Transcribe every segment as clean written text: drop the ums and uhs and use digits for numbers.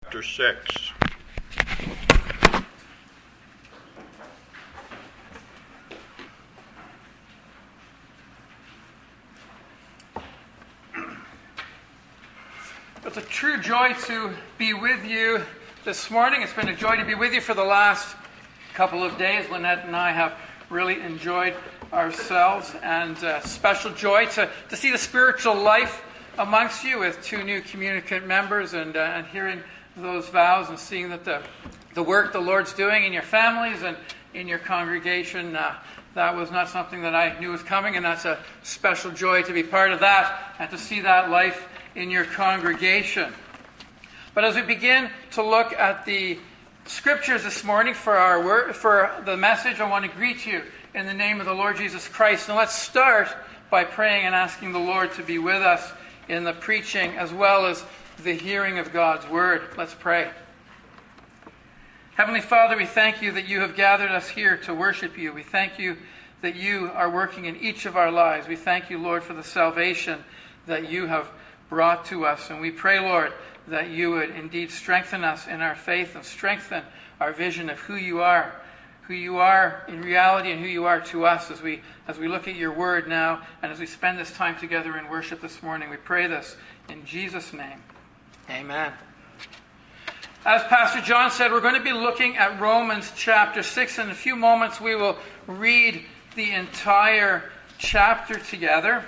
Chapter 6. It's a true joy to be with you this morning. It's been a joy to be with you for the last couple of days. Lynette and I have really enjoyed ourselves, and special joy to see the spiritual life amongst you with two new communicant members, and hearing those vows and seeing that the work the Lord's doing in your families and in your congregation, that was not something that I knew was coming, and that's a special joy to be part of that and to see that life in your congregation. But as we begin to look at the scriptures this morning for the message, I want to greet you in the name of the Lord Jesus Christ. And let's start by praying and asking the Lord to be with us in the preaching as well as the hearing of God's word. Let's pray. Heavenly Father, we thank you that you have gathered us here to worship you. We thank you that you are working in each of our lives. We thank you, Lord, for the salvation that you have brought to us. And we pray, Lord, that you would indeed strengthen us in our faith and strengthen our vision of who you are in reality and who you are to us as we look at your word now and as we spend this time together in worship this morning. We pray this in Jesus' name. Amen. As Pastor John said, we're going to be looking at Romans chapter 6. In a few moments we will read the entire chapter together.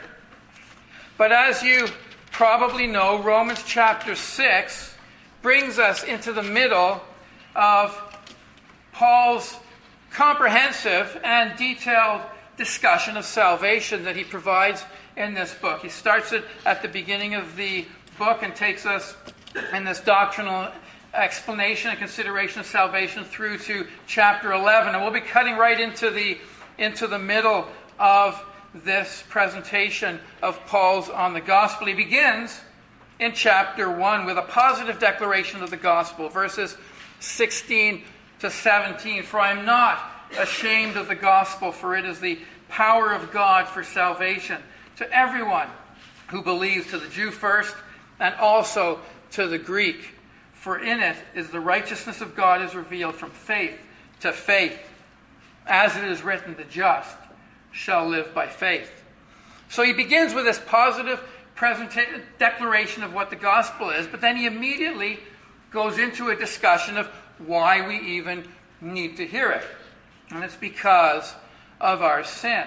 But as you probably know, Romans chapter 6 brings us into the middle of Paul's comprehensive and detailed discussion of salvation that he provides in this book. He starts it at the beginning of the book and takes us in this doctrinal explanation and consideration of salvation through to chapter 11. And we'll be cutting right into the middle of this presentation of Paul's on the gospel. He begins in chapter 1 with a positive declaration of the gospel, verses 16 to 17. For I am not ashamed of the gospel, for it is the power of God for salvation to everyone who believes, to the Jew first, and also to the Greek. For in it is the righteousness of God is revealed from faith to faith. As it is written, the just shall live by faith. So he begins with this positive declaration of what the gospel is, but then he immediately goes into a discussion of why we even need to hear it. And it's because of our sin.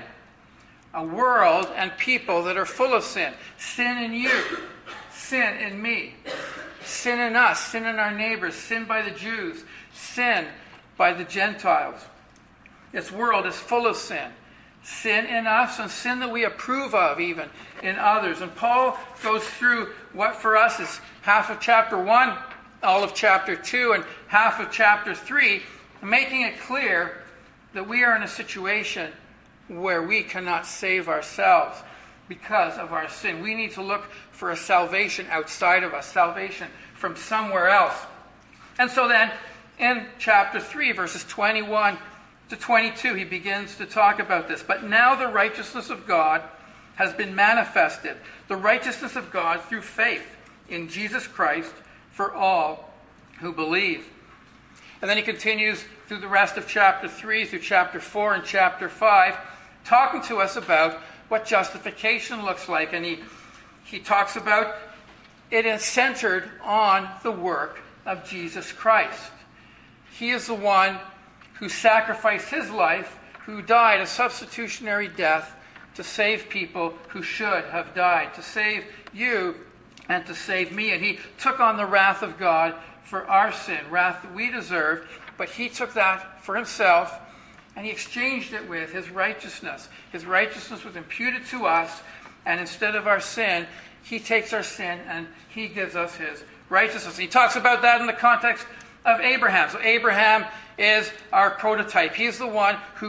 A world and people that are full of sin. Sin in you, sin in me, sin in us, sin in our neighbors, sin by the Jews, sin by the Gentiles. This world is full of sin. Sin in us and sin that we approve of even in others. And Paul goes through what for us is half of chapter 1, all of chapter 2, and half of chapter 3, making it clear that we are in a situation where we cannot save ourselves because of our sin. We need to look for a salvation outside of us, salvation from somewhere else. And so then in chapter 3, verses 21 to 22, he begins to talk about this. But now the righteousness of God has been manifested, the righteousness of God through faith in Jesus Christ for all who believe. And then he continues through the rest of chapter 3, through chapter 4 and chapter 5, talking to us about what justification looks like. And he talks about it is centered on the work of Jesus Christ. He is the one who sacrificed his life, who died a substitutionary death to save people who should have died, to save you and to save me. And he took on the wrath of God for our sin, wrath that we deserved, but he took that for himself and he exchanged it with his righteousness. His righteousness was imputed to us, and instead of our sin, he takes our sin and he gives us his righteousness. He talks about that in the context of Abraham. So Abraham is our prototype. He's the one who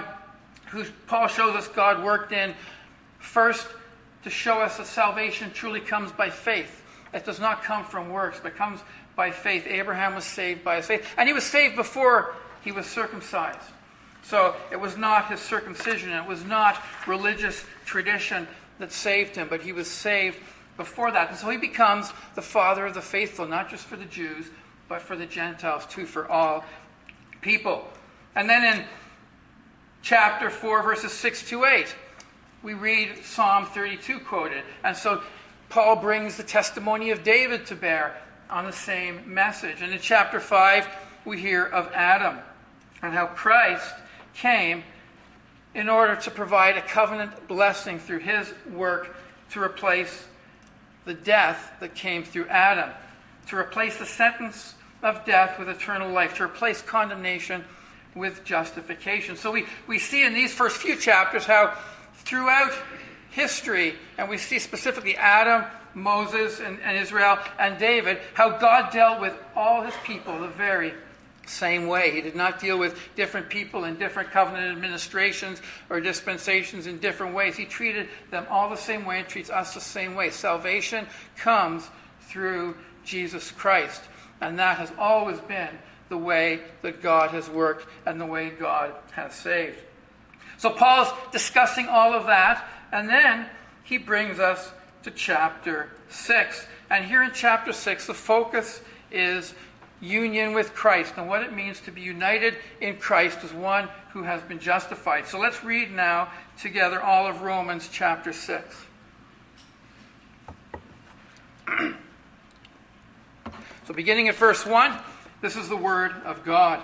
Paul shows us God worked in first to show us that salvation truly comes by faith. It does not come from works, but comes by faith. Abraham was saved by his faith. And he was saved before he was circumcised. So it was not his circumcision. It was not religious tradition that saved him, but he was saved before that. And so he becomes the father of the faithful, not just for the Jews, but for the Gentiles too, for all people. And then in chapter 4, verses 6 to 8, we read Psalm 32 quoted. And so Paul brings the testimony of David to bear on the same message. And in chapter 5, we hear of Adam and how Christ came in order to provide a covenant blessing through his work to replace the death that came through Adam, to replace the sentence of death with eternal life, to replace condemnation with justification. So we see in these first few chapters how throughout history, and we see specifically Adam, Moses, and Israel, and David, how God dealt with all his people the very same way. He did not deal with different people in different covenant administrations or dispensations in different ways. He treated them all the same way and treats us the same way. Salvation comes through Jesus Christ. And that has always been the way that God has worked and the way God has saved. So Paul's discussing all of that, and then he brings us to chapter 6. And here in chapter 6, the focus is union with Christ and what it means to be united in Christ as one who has been justified. So let's read now together all of Romans chapter 6. So beginning at verse 1, this is the word of God.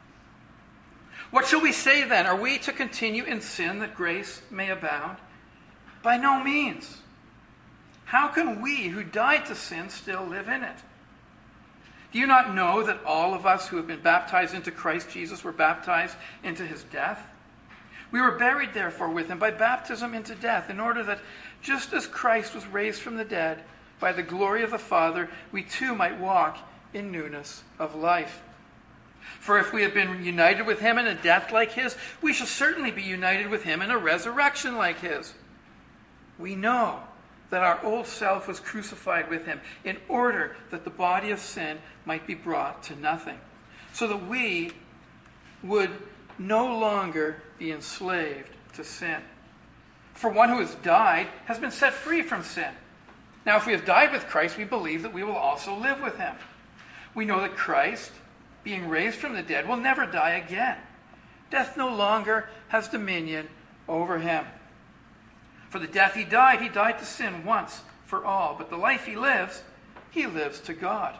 What shall we say then? Are we to continue in sin that grace may abound? By no means. How can we who died to sin still live in it? Do you not know that all of us who have been baptized into Christ Jesus were baptized into his death? We were buried therefore with him by baptism into death, in order that just as Christ was raised from the dead by the glory of the Father, we too might walk in newness of life. For if we have been united with him in a death like his, we shall certainly be united with him in a resurrection like his. We know that our old self was crucified with him in order that the body of sin might be brought to nothing, so that we would no longer be enslaved to sin. For one who has died has been set free from sin. Now, if we have died with Christ, we believe that we will also live with him. We know that Christ, being raised from the dead, will never die again. Death no longer has dominion over him. For the death he died to sin once for all. But the life he lives to God.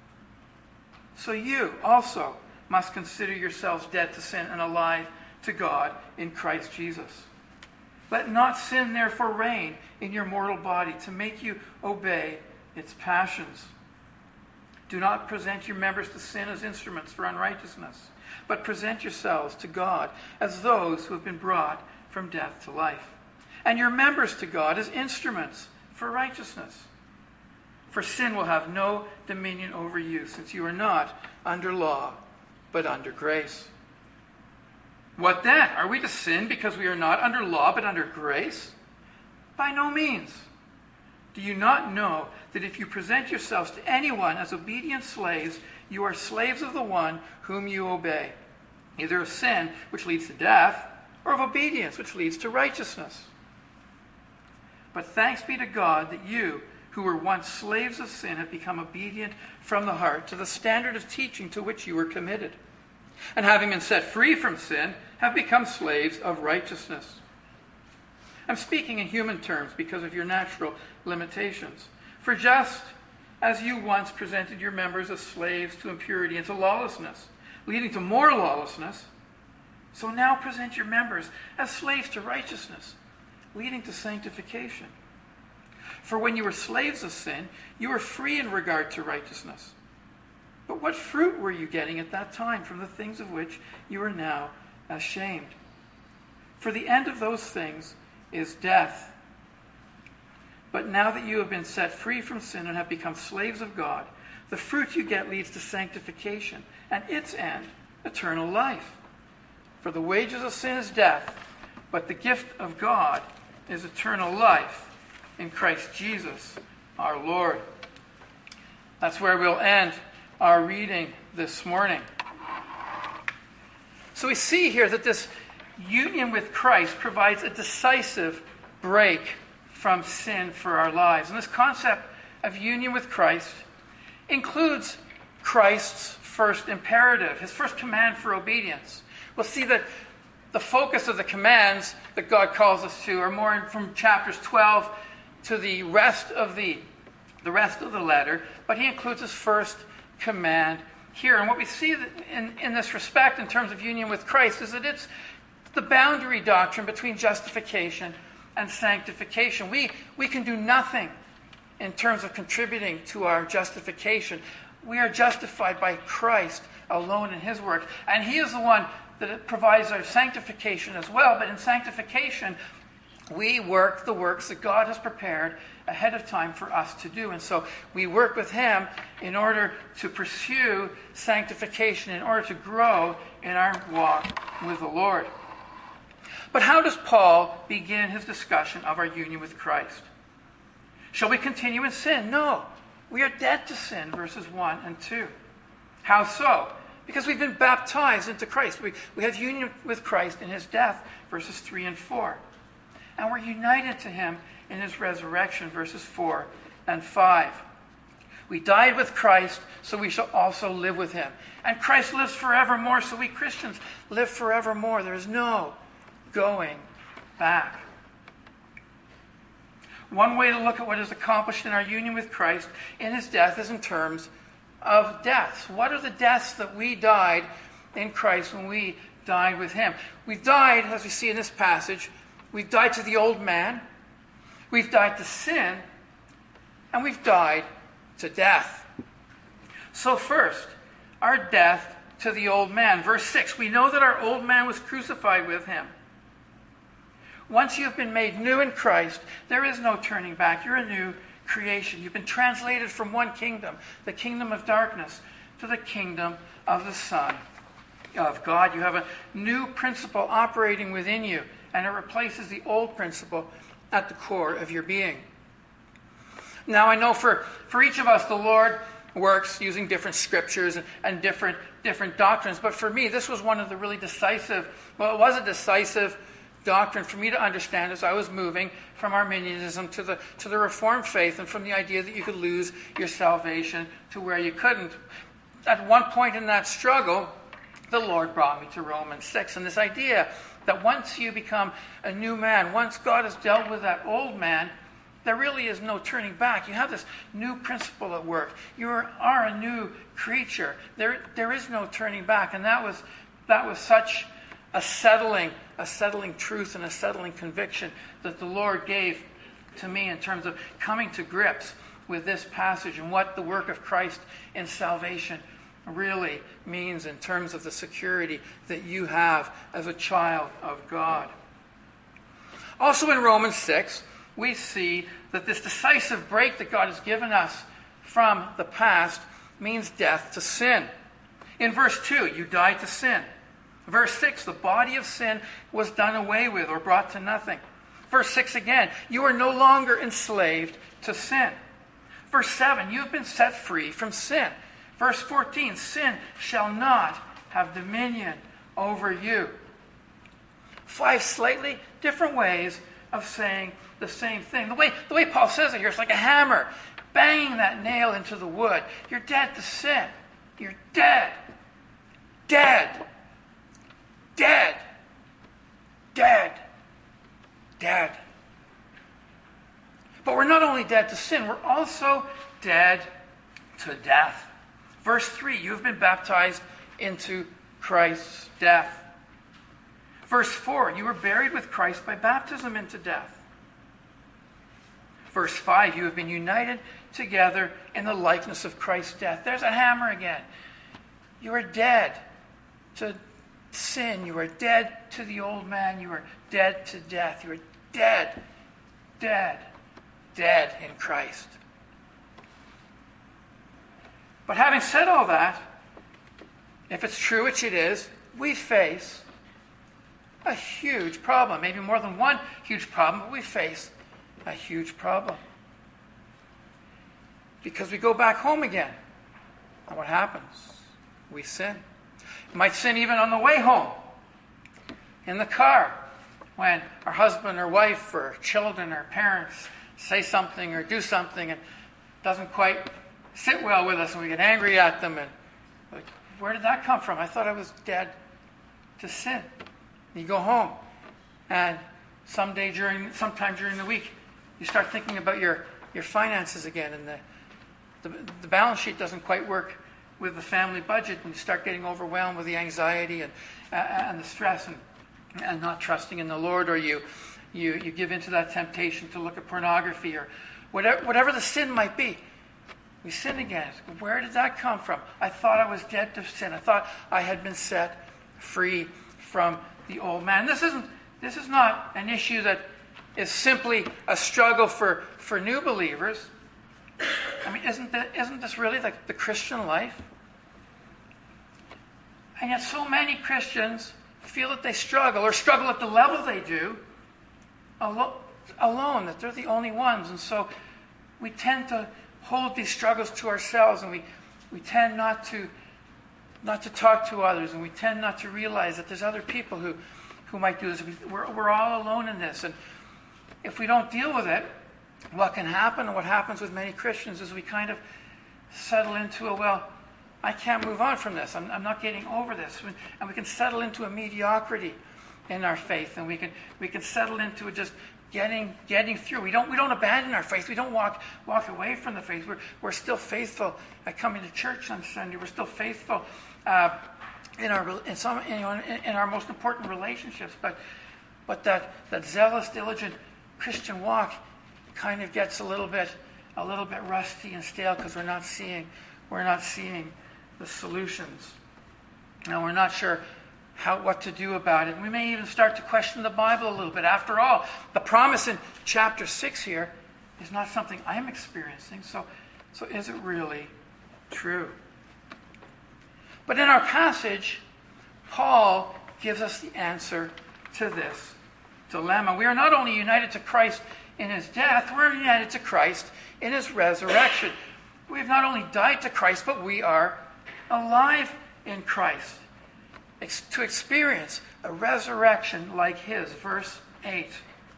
So you also must consider yourselves dead to sin and alive to God in Christ Jesus. Let not sin therefore reign in your mortal body to make you obey its passions. Do not present your members to sin as instruments for unrighteousness, but present yourselves to God as those who have been brought from death to life, and your members to God as instruments for righteousness. For sin will have no dominion over you, since you are not under law, but under grace. What then? Are we to sin because we are not under law, but under grace? By no means. Do you not know that if you present yourselves to anyone as obedient slaves, you are slaves of the one whom you obey, either of sin, which leads to death, or of obedience, which leads to righteousness? But thanks be to God that you, who were once slaves of sin, have become obedient from the heart to the standard of teaching to which you were committed. And having been set free from sin, have become slaves of righteousness. I'm speaking in human terms because of your natural limitations. For just as you once presented your members as slaves to impurity and to lawlessness, leading to more lawlessness, so now present your members as slaves to righteousness, leading to sanctification. For when you were slaves of sin, you were free in regard to righteousness. But what fruit were you getting at that time from the things of which you are now ashamed? For the end of those things is death. But now that you have been set free from sin and have become slaves of God, the fruit you get leads to sanctification, and its end, eternal life. For the wages of sin is death, but the gift of God is eternal life in Christ Jesus our Lord. That's where we'll end our reading this morning. So we see here that this union with Christ provides a decisive break from sin for our lives. And this concept of union with Christ includes Christ's first imperative, his first command for obedience. We'll see that the focus of the commands that God calls us to are more from chapters 12 to the rest of the letter, but he includes his first command here. And what we see in this respect, in terms of union with Christ, is that it's the boundary doctrine between justification and sanctification. We can do nothing in terms of contributing to our justification. We are justified by Christ alone in his work. And he is the one that provides our sanctification as well. But in sanctification, we work the works that God has prepared ahead of time for us to do. And so we work with him in order to pursue sanctification, in order to grow in our walk with the Lord. But how does Paul begin his discussion of our union with Christ? Shall we continue in sin? No. We are dead to sin, verses 1 and 2. How so? Because we've been baptized into Christ. We have union with Christ in his death, verses 3 and 4. And we're united to him in his resurrection, verses 4 and 5. We died with Christ, so we shall also live with him. And Christ lives forevermore, so we Christians live forevermore. There is no going back. One way to look at what is accomplished in our union with Christ in his death is in terms of deaths. What are the deaths that we died in Christ when we died with him? We've died, as we see in this passage, we've died to the old man, we've died to sin, and we've died to death. So first, our death to the old man. Verse 6, we know that our old man was crucified with him. Once you've been made new in Christ, there is no turning back. You're a new creation. You've been translated from one kingdom, the kingdom of darkness, to the kingdom of the Son of God. You have a new principle operating within you, and it replaces the old principle at the core of your being. Now, I know for each of us, the Lord works using different scriptures and different doctrines, but for me, this was one of the really decisive, well, it was a decisive doctrine for me to understand as I was moving from Arminianism to the Reformed faith, and from the idea that you could lose your salvation to where you couldn't. At one point in that struggle, the Lord brought me to Romans 6, and this idea that once you become a new man, once God has dealt with that old man, there really is no turning back. You have this new principle at work. You are a new creature. There is no turning back, and that was such a settling truth and a settling conviction that the Lord gave to me in terms of coming to grips with this passage and what the work of Christ in salvation really means in terms of the security that you have as a child of God. Also in Romans 6, we see that this decisive break that God has given us from the past means death to sin. In verse 2, you died to sin. Verse 6, the body of sin was done away with or brought to nothing. Verse 6 again, you are no longer enslaved to sin. Verse 7, you have been set free from sin. Verse 14, sin shall not have dominion over you. 5 slightly different ways of saying the same thing. The way Paul says it here, it's like a hammer banging that nail into the wood. You're dead to sin. You're dead. Dead. Dead. Dead. Dead. But we're not only dead to sin, we're also dead to death. Verse 3, you have been baptized into Christ's death. Verse 4, you were buried with Christ by baptism into death. Verse 5, you have been united together in the likeness of Christ's death. There's a hammer again. You are dead to sin. You are dead to the old man. You are dead to death. You are dead, dead, dead in Christ. But having said all that, if it's true, which it is, we face a huge problem. Maybe more than one huge problem, but we face a huge problem. Because we go back home again. And what happens? We sin. You might sin even on the way home, in the car, when our husband or wife or children or parents say something or do something and it doesn't quite sit well with us, and we get angry at them, and like, where did that come from? I thought I was dead to sin. You go home, and sometime during the week, you start thinking about your finances again, and the balance sheet doesn't quite work with the family budget, and you start getting overwhelmed with the anxiety and the stress and not trusting in the Lord, or you give into that temptation to look at pornography or whatever the sin might be. We sin again. Where did that come from? I thought I was dead to sin. I thought I had been set free from the old man. This is not an issue that is simply a struggle for new believers. I mean, isn't this really the Christian life? And yet so many Christians feel that they struggle, or struggle at the level they do, alone, that they're the only ones. And so we tend to hold these struggles to ourselves, and we tend not to talk to others, and we tend not to realize that there's other people who might do this. We're all alone in this. And if we don't deal with it, what can happen, and what happens with many Christians, is we kind of settle into I can't move on from this. I'm not getting over this. And we can settle into a mediocrity in our faith, and we can settle into just getting through. We don't abandon our faith. We don't walk away from the faith. We're still faithful at coming to church on Sunday. We're still faithful in our most important relationships. But that zealous, diligent Christian walk kind of gets a little bit rusty and stale, because we're not seeing the solutions, and we're not sure what to do about it. We may even start to question the Bible a little bit. After all, the promise in chapter 6 here is not something I'm experiencing, so is it really true? But in our passage, Paul gives us the answer to this dilemma. We are not only united to Christ in his death, we're united to Christ in his resurrection. We have not only died to Christ, but we are alive in Christ, to experience a resurrection like his. Verse 8.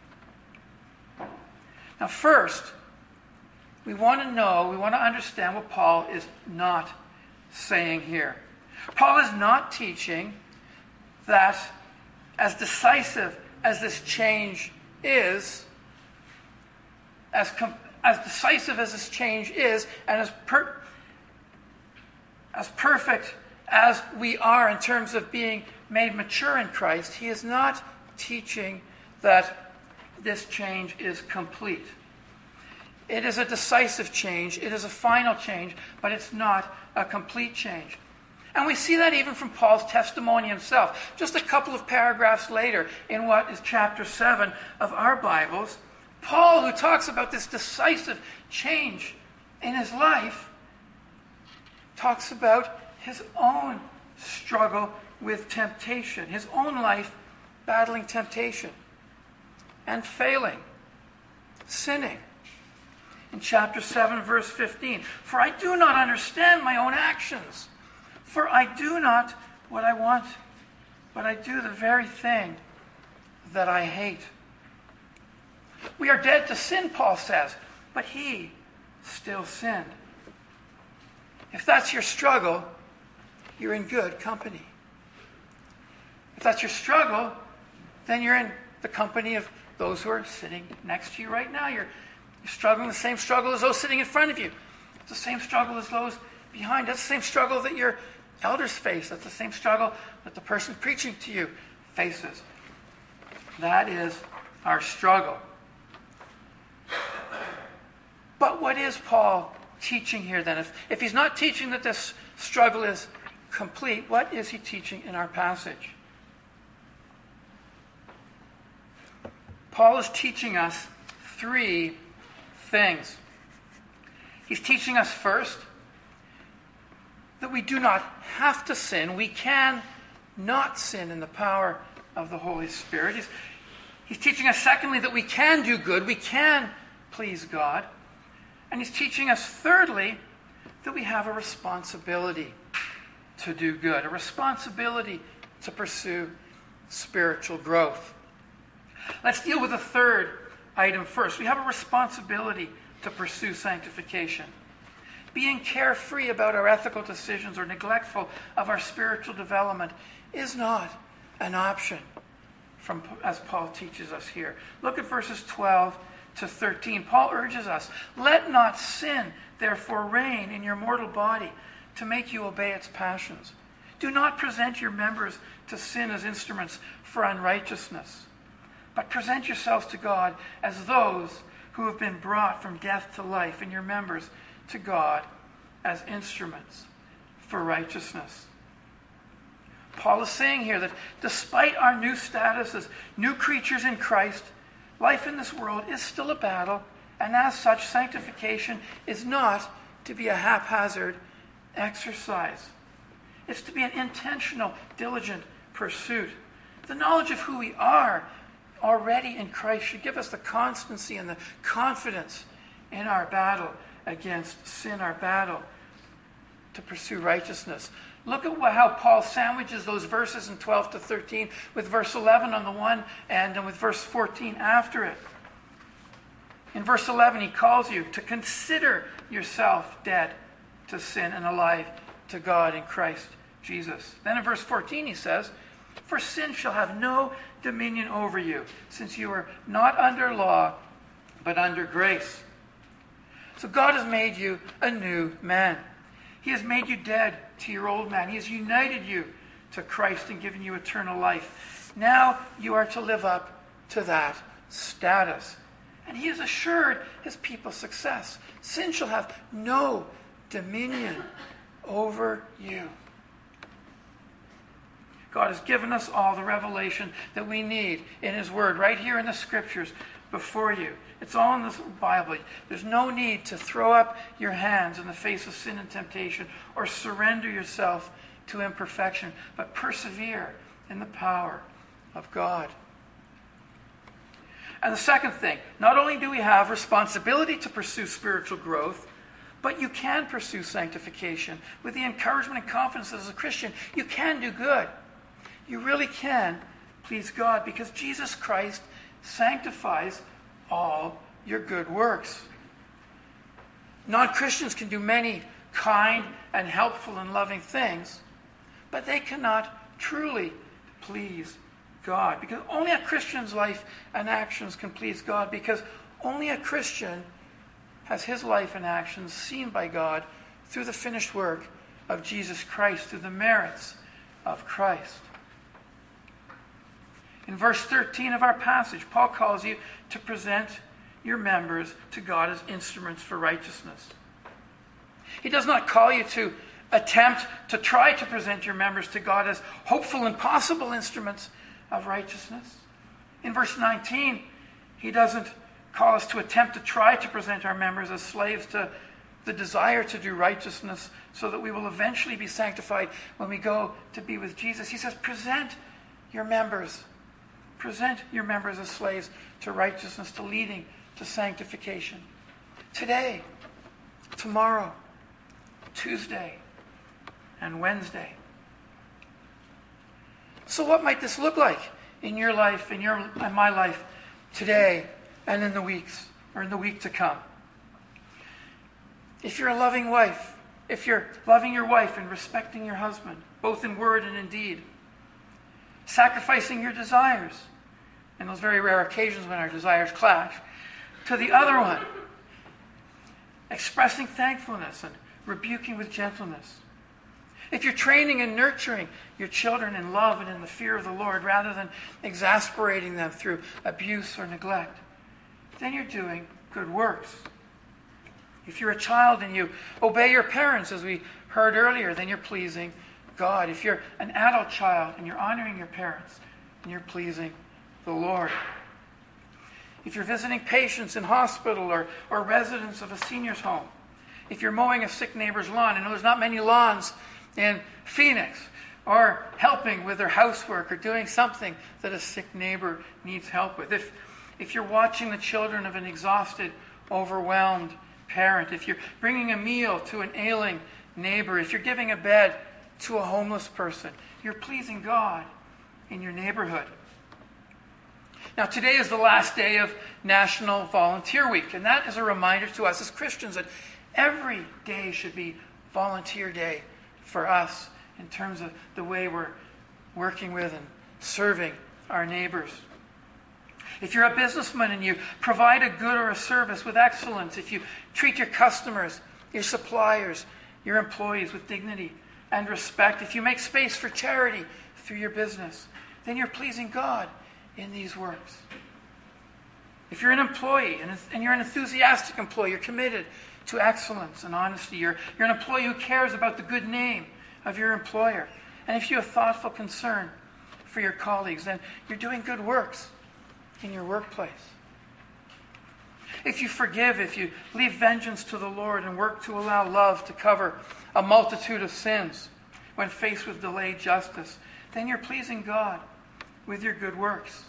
Now first, we want to understand what Paul is not saying here. Paul is not teaching that as decisive as this change is, as decisive as this change is, and as perfect as we are in terms of being made mature in Christ, he is not teaching that this change is complete. It is a decisive change. It is a final change, but it's not a complete change. And we see that even from Paul's testimony himself. Just a couple of paragraphs later, in what is chapter 7 of our Bibles, Paul, who talks about this decisive change in his life, talks about his own struggle with temptation, his own life battling temptation and failing, sinning. In chapter 7, verse 15, "For I do not understand my own actions, for I do not what I want, but I do the very thing that I hate." We are dead to sin, Paul says, but he still sinned. If that's your struggle, you're in good company. If that's your struggle, then you're in the company of those who are sitting next to you right now. You're struggling the same struggle as those sitting in front of you. It's the same struggle as those behind. That's the same struggle that your elders face. That's the same struggle that the person preaching to you faces. That is our struggle. But what is Paul teaching here then? If he's not teaching that this struggle is complete, what is he teaching in our passage? Paul is teaching us three things. He's teaching us first that we do not have to sin. We can not sin in the power of the Holy Spirit. He's teaching us secondly that we can do good. We can please God. And he's teaching us thirdly that we have a responsibility to do good, a responsibility to pursue spiritual growth. Let's deal with the third item first. We have a responsibility to pursue sanctification. Being carefree about our ethical decisions or neglectful of our spiritual development is not an option, as Paul teaches us here. Look at verses 12 to 13. Paul urges us, "Let not sin, therefore, reign in your mortal body to make you obey its passions. Do not present your members to sin as instruments for unrighteousness, but present yourselves to God as those who have been brought from death to life, and your members to God as instruments for righteousness." Paul is saying here that despite our new status as new creatures in Christ, life in this world is still a battle, and as such, sanctification is not to be a haphazard exercise. It's to be an intentional, diligent pursuit. The knowledge of who we are already in Christ should give us the constancy and the confidence in our battle against sin, our battle to pursue righteousness. Look at how Paul sandwiches those verses in 12 to 13 with verse 11 on the one end and with verse 14 after it. In verse 11, he calls you to consider yourself dead to sin and alive to God in Christ Jesus. Then in verse 14 he says, "For sin shall have no dominion over you, since you are not under law, but under grace." So God has made you a new man. He has made you dead to your old man. He has united you to Christ and given you eternal life. Now you are to live up to that status. And he has assured his people success. Sin shall have no dominion over you. God has given us all the revelation that we need in his word, right here in the scriptures before you. It's all in the Bible. There's no need to throw up your hands in the face of sin and temptation or surrender yourself to imperfection, but persevere in the power of God. And the second thing, not only do we have responsibility to pursue spiritual growth, but you can pursue sanctification with the encouragement and confidence that as a Christian, you can do good. You really can please God because Jesus Christ sanctifies all your good works. Non-Christians can do many kind and helpful and loving things, but they cannot truly please God, because only a Christian's life and actions can please God, because only a Christian has his life and actions seen by God through the finished work of Jesus Christ, through the merits of Christ. In verse 13 of our passage, Paul calls you to present your members to God as instruments for righteousness. He does not call you to attempt to try to present your members to God as hopeful and possible instruments of righteousness. In verse 19, he doesn't call us to attempt to try to present our members as slaves to the desire to do righteousness so that we will eventually be sanctified when we go to be with Jesus. He says, present your members as slaves to righteousness, to leading to sanctification. Today, tomorrow, Tuesday, and Wednesday. So what might this look like in your life, in my life today and in the weeks or in the week to come? If you're a loving wife, if you're loving your wife and respecting your husband, both in word and in deed, sacrificing your desires, in those very rare occasions when our desires clash, to the other one, expressing thankfulness and rebuking with gentleness. If you're training and nurturing your children in love and in the fear of the Lord rather than exasperating them through abuse or neglect, then you're doing good works. If you're a child and you obey your parents, as we heard earlier, then you're pleasing God. If you're an adult child and you're honoring your parents, then you're pleasing the Lord. If you're visiting patients in hospital or residents of a senior's home, if you're mowing a sick neighbor's lawn, I know there's not many lawns in Phoenix, or helping with their housework or doing something that a sick neighbor needs help with. If you're watching the children of an exhausted, overwhelmed parent, if you're bringing a meal to an ailing neighbor, if you're giving a bed to a homeless person, you're pleasing God in your neighborhood. Now, today is the last day of National Volunteer Week, and that is a reminder to us as Christians that every day should be volunteer day for us in terms of the way we're working with and serving our neighbors. If you're a businessman and you provide a good or a service with excellence, if you treat your customers, your suppliers, your employees with dignity and respect, if you make space for charity through your business, then you're pleasing God in these works. If you're an employee and you're an enthusiastic employee, you're committed to excellence and honesty, you're an employee who cares about the good name of your employer, and if you have thoughtful concern for your colleagues, then you're doing good works in your workplace. If you forgive, if you leave vengeance to the Lord and work to allow love to cover a multitude of sins when faced with delayed justice, then you're pleasing God with your good works.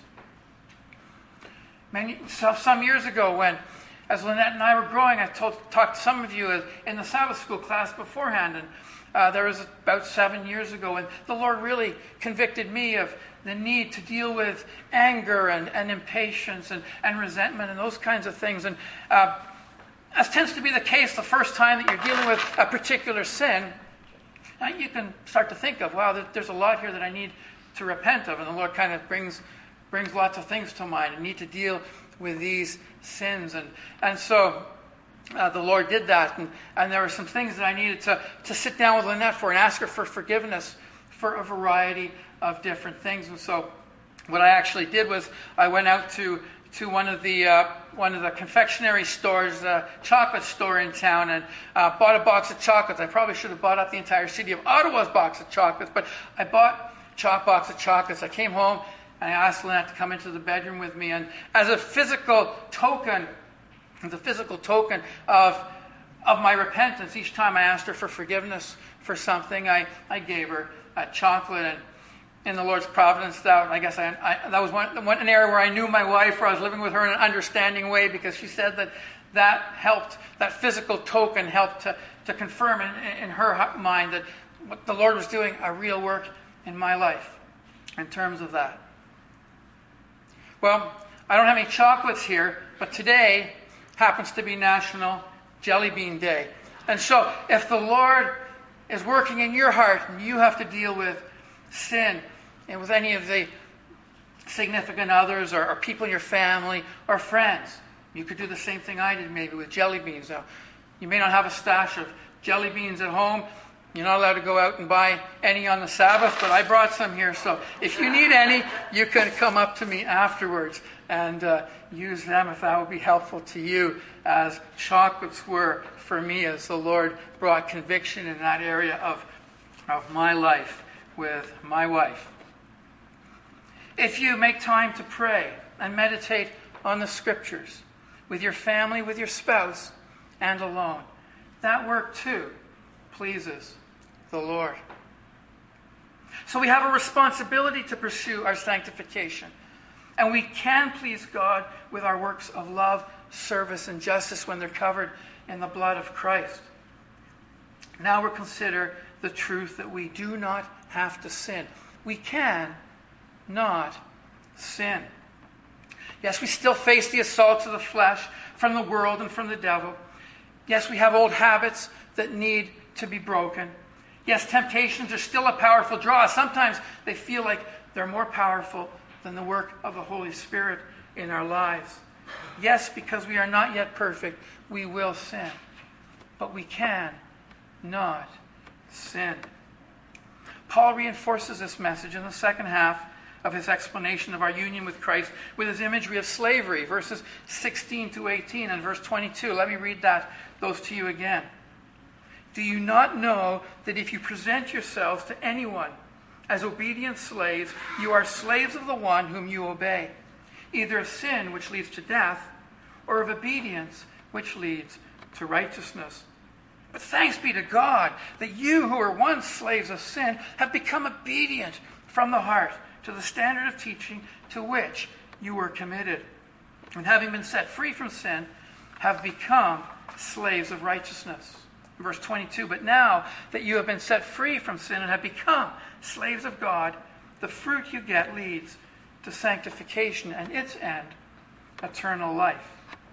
Some years ago, when, as Lynette and I were growing, I talked to some of you in the Sabbath school class beforehand, and there was about 7 years ago, and the Lord really convicted me of the need to deal with anger and impatience and resentment and those kinds of things. And as tends to be the case the first time that you're dealing with a particular sin, you can start to think of, wow, there's a lot here that I need to repent of. And the Lord kind of brings lots of things to mind. I need to deal with these sins. And so the Lord did that. And there were some things that I needed to sit down with Lynette for and ask her for forgiveness for a variety of different things. And so what I actually did was I went out to one of the confectionery stores, chocolate store in town, and bought a box of chocolates. I probably should have bought up the entire city of Ottawa's box of chocolates, but I bought a box of chocolates. I came home and I asked Lynette to come into the bedroom with me, and as a physical token of my repentance, each time I asked her for forgiveness for something, I gave her a chocolate. And in the Lord's providence, that was an area where I knew my wife, where I was living with her in an understanding way, because she said that helped, that physical token helped to confirm in her mind that what the Lord was doing a real work in my life in terms of that. Well, I don't have any chocolates here, but today happens to be National Jelly Bean Day. And so if the Lord is working in your heart and you have to deal with sin and with any of the significant others or people in your family or friends, you could do the same thing I did maybe with jelly beans. Now, you may not have a stash of jelly beans at home. You're not allowed to go out and buy any on the Sabbath, but I brought some here. So if you need any, you can come up to me afterwards and use them if that would be helpful to you, as chocolates were for me as the Lord brought conviction in that area of my life with my wife. If you make time to pray and meditate on the Scriptures with your family, with your spouse, and alone, that work too pleases the Lord. So we have a responsibility to pursue our sanctification. And we can please God with our works of love, service, and justice when they're covered in the blood of Christ. Now we'll consider the truth that we do not have to sin. We can not sin. Yes, we still face the assaults of the flesh from the world and from the devil. Yes, we have old habits that need to be broken. Yes, temptations are still a powerful draw. Sometimes they feel like they're more powerful than the work of the Holy Spirit in our lives. Yes, because we are not yet perfect, we will sin. But we can not sin. Paul reinforces this message in the second half of his explanation of our union with Christ with his imagery of slavery, verses 16 to 18 and verse 22. Let me read those to you again. Do you not know that if you present yourselves to anyone as obedient slaves, you are slaves of the one whom you obey, either of sin, which leads to death, or of obedience, which leads to righteousness? But thanks be to God that you who were once slaves of sin have become obedient from the heart to the standard of teaching to which you were committed, and having been set free from sin, have become slaves of righteousness. Verse 22, but now that you have been set free from sin and have become slaves of God, the fruit you get leads to sanctification and its end, eternal life.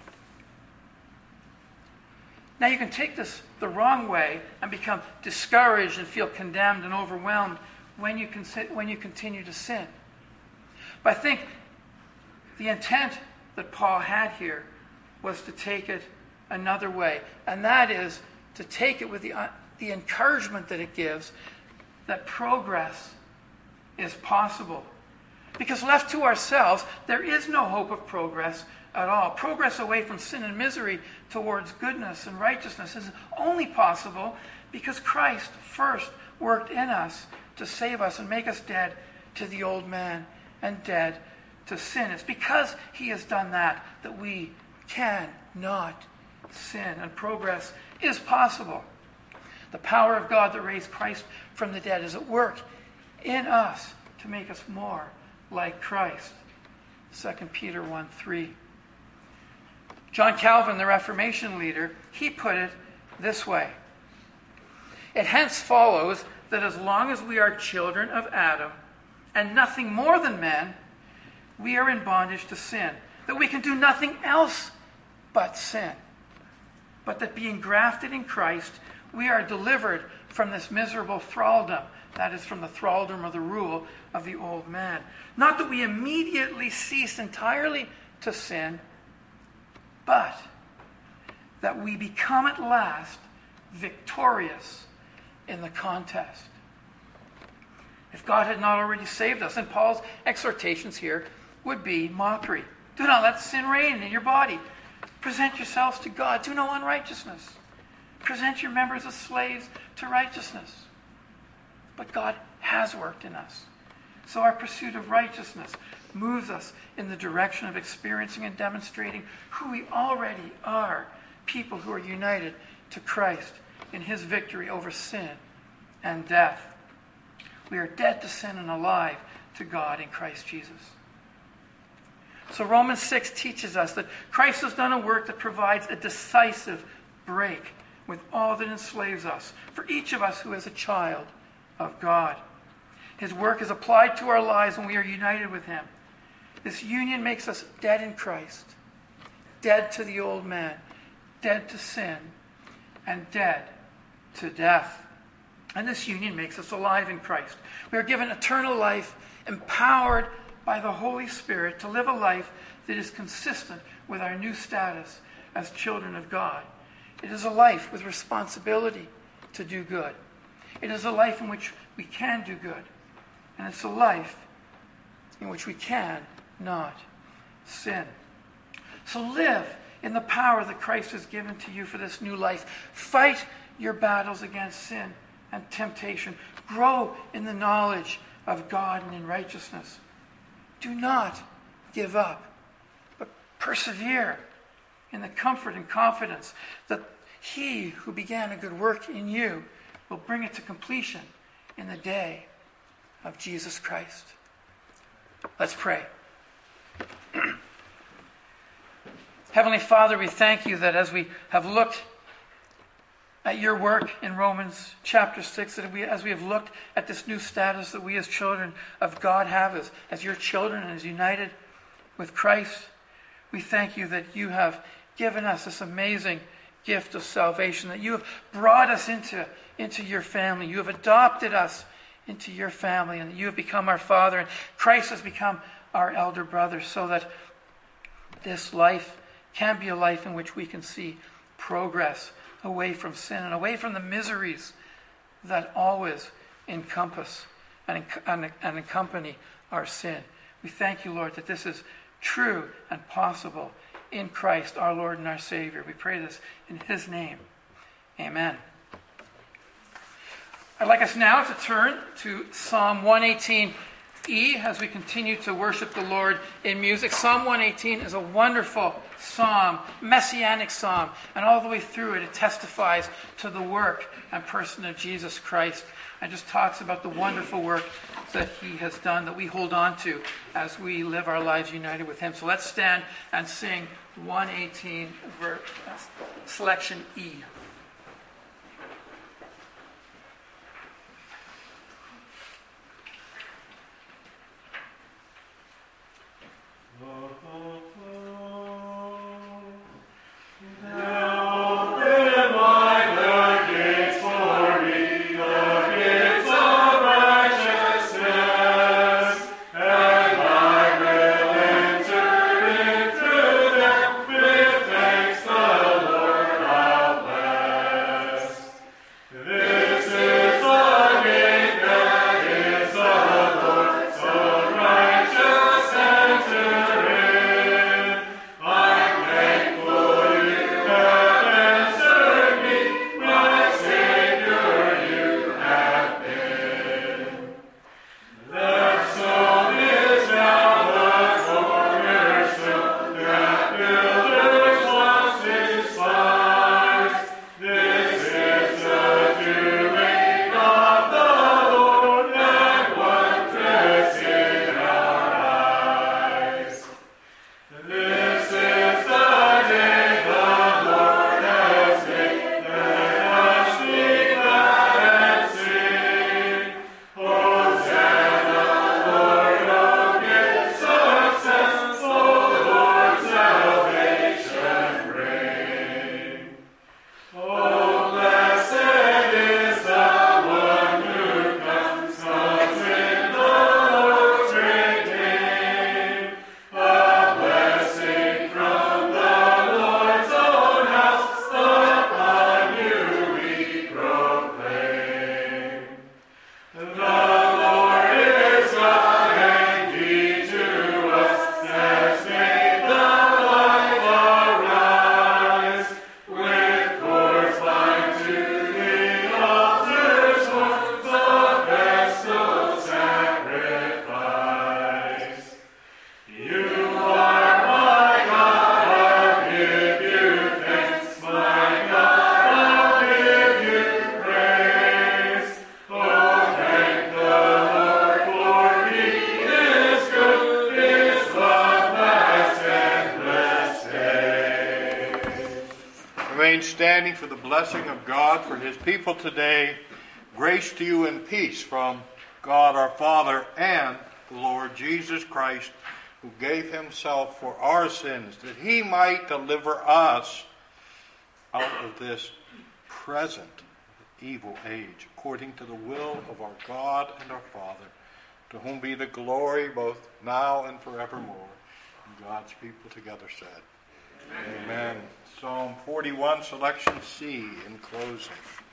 Now you can take this the wrong way and become discouraged and feel condemned and overwhelmed when you continue to sin. But I think the intent that Paul had here was to take it another way, and that is to take it with the encouragement that it gives that progress is possible. Because left to ourselves, there is no hope of progress at all. Progress away from sin and misery towards goodness and righteousness is only possible because Christ first worked in us to save us and make us dead to the old man and dead to sin. It's because he has done that that we cannot sin, and progress is possible. The power of God that raised Christ from the dead is at work in us to make us more like Christ. 2 Peter 1:3. John Calvin, the Reformation leader, he put it this way: "It hence follows that as long as we are children of Adam and nothing more than men, we are in bondage to sin, that we can do nothing else but sin. But that being grafted in Christ, we are delivered from this miserable thraldom," that is, from the thraldom or the rule of the old man. "Not that we immediately cease entirely to sin, but that we become at last victorious in the contest." If God had not already saved us, and Paul's exhortations here would be mockery. Do not let sin reign in your body. Present yourselves to God. Do no unrighteousness. Present your members as slaves to righteousness. But God has worked in us. So our pursuit of righteousness moves us in the direction of experiencing and demonstrating who we already are, people who are united to Christ in his victory over sin and death. We are dead to sin and alive to God in Christ Jesus. So Romans 6 teaches us that Christ has done a work that provides a decisive break with all that enslaves us, for each of us who is a child of God. His work is applied to our lives when we are united with him. This union makes us dead in Christ, dead to the old man, dead to sin, and dead to death. And this union makes us alive in Christ. We are given eternal life, empowered by the Holy Spirit to live a life that is consistent with our new status as children of God. It is a life with responsibility to do good. It is a life in which we can do good. And it's a life in which we can not sin. So live in the power that Christ has given to you for this new life. Fight your battles against sin and temptation. Grow in the knowledge of God and in righteousness. Do not give up, but persevere in the comfort and confidence that he who began a good work in you will bring it to completion in the day of Jesus Christ. Let's pray. Heavenly Father, we thank you that as we have looked at your work in Romans chapter 6, that as we have looked at this new status that we as children of God have as your children and as united with Christ, we thank you that you have given us this amazing gift of salvation, that you have brought us into your family. You have adopted us into your family, and that you have become our Father, and Christ has become our elder brother, so that this life can be a life in which we can see progress away from sin and away from the miseries that always encompass and accompany our sin. We thank you, Lord, that this is true and possible in Christ, our Lord and our Savior. We pray this in his name. Amen. I'd like us now to turn to Psalm 118E as we continue to worship the Lord in music. Psalm 118 is a wonderful psalm, messianic psalm, and all the way through it, it testifies to the work and person of Jesus Christ, and just talks about the wonderful work that he has done, that we hold on to as we live our lives united with him. So let's stand and sing 118, selection E. remain standing for the blessing of God for his people today. Grace to you and peace from God our Father and the Lord Jesus Christ, who gave himself for our sins, that he might deliver us out of this present evil age, according to the will of our God and our Father, to whom be the glory both now and forevermore. And God's people together said, Amen. Psalm 41, selection C, in closing.